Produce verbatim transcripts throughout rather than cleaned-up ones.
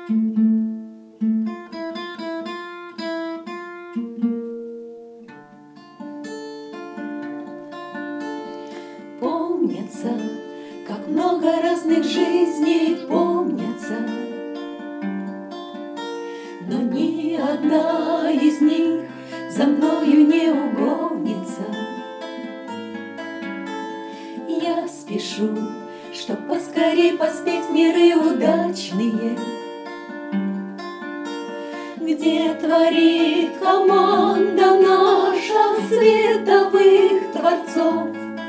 Помнятся, как много разных жизней помнятся, но ни одна из них за мною не угонится. Я спешу, чтоб поскорей поспеть в миры удачные, где творит команда наша световых творцов.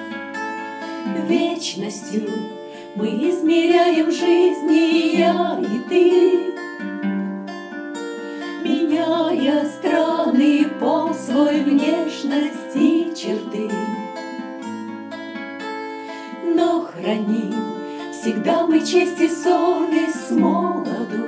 Вечностью мы измеряем жизни, я и ты, меняя страны, пол свой, внешность и черты. Но храним всегда мы честь и совесть с молоду,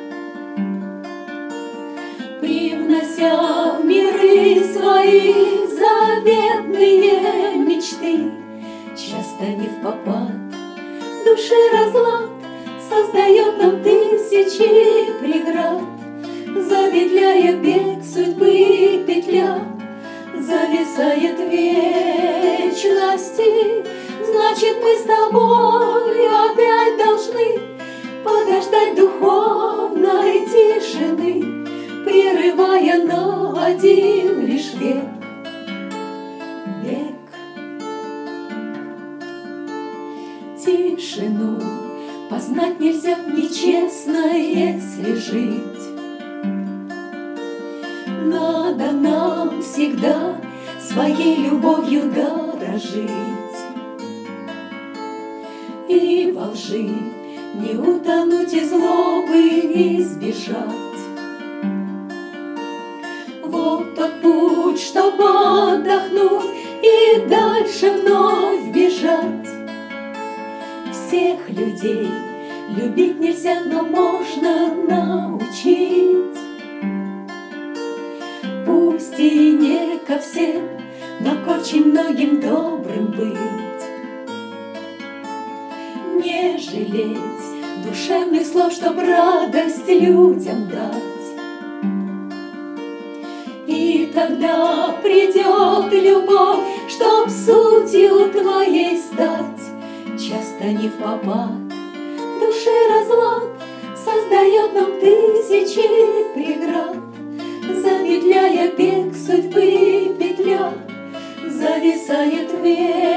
привнося в миры свои заветные мечты. Часто не впопад души разлад создает нам тысячи преград, замедляя бег судьбы петля, зависает вечности. Значит, мы с тобой опять должны подождать духовной тишины, прерывая на один лишь век бег. Тишину познать нельзя нечестно, если жить. Надо нам всегда своей любовью дорожить и во лжи не утонуть и злобы избежать. Вот тот путь, чтобы отдохнуть и дальше вновь бежать. Всех людей любить нельзя, но можно научить. Пусть и не ко всем, но к очень многим добрым быть. Не жалеть душевных слов, чтоб радость людям дать. И тогда придет любовь, чтоб сутью твоей стать. Часто не впопад души разлад создает нам тысячи преград, замедляя бег судьбы петля, зависает век.